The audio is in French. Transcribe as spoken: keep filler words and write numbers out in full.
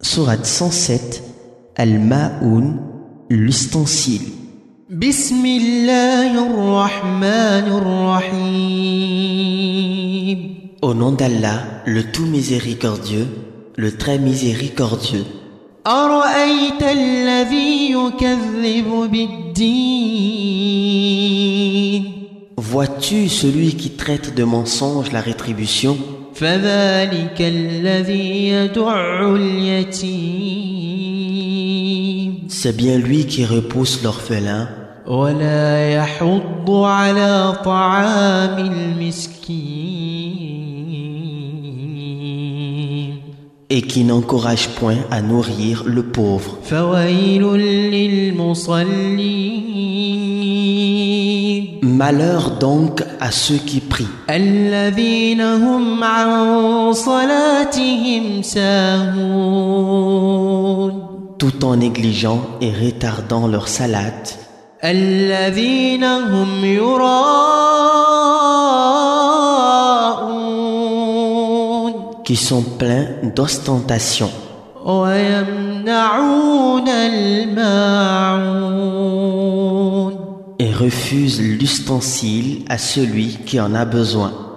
Sourate cent sept, Al-Ma'oun, l'ustensile. Bismillahir-Rahmanir-Rahim. Au nom d'Allah, le tout miséricordieux, le très miséricordieux. أرأيت الذي يكذب بالدين Vois-tu celui qui traite de mensonge la rétribution? فذلك الذي يدع اليتيم C'est bien lui qui repousse l'orphelin ولا يحض على طعام المسكين et qui n'encourage point à nourrir le pauvre. فويل للمصلين Malheur donc à ceux qui prient, الذين هم عن صلاتهم ساهون tout en négligeant et retardant leur salat, الذين هم يراءون qui sont pleins d'ostentation ويمنعون الماعون et refusent l'ustensile à celui qui en a besoin.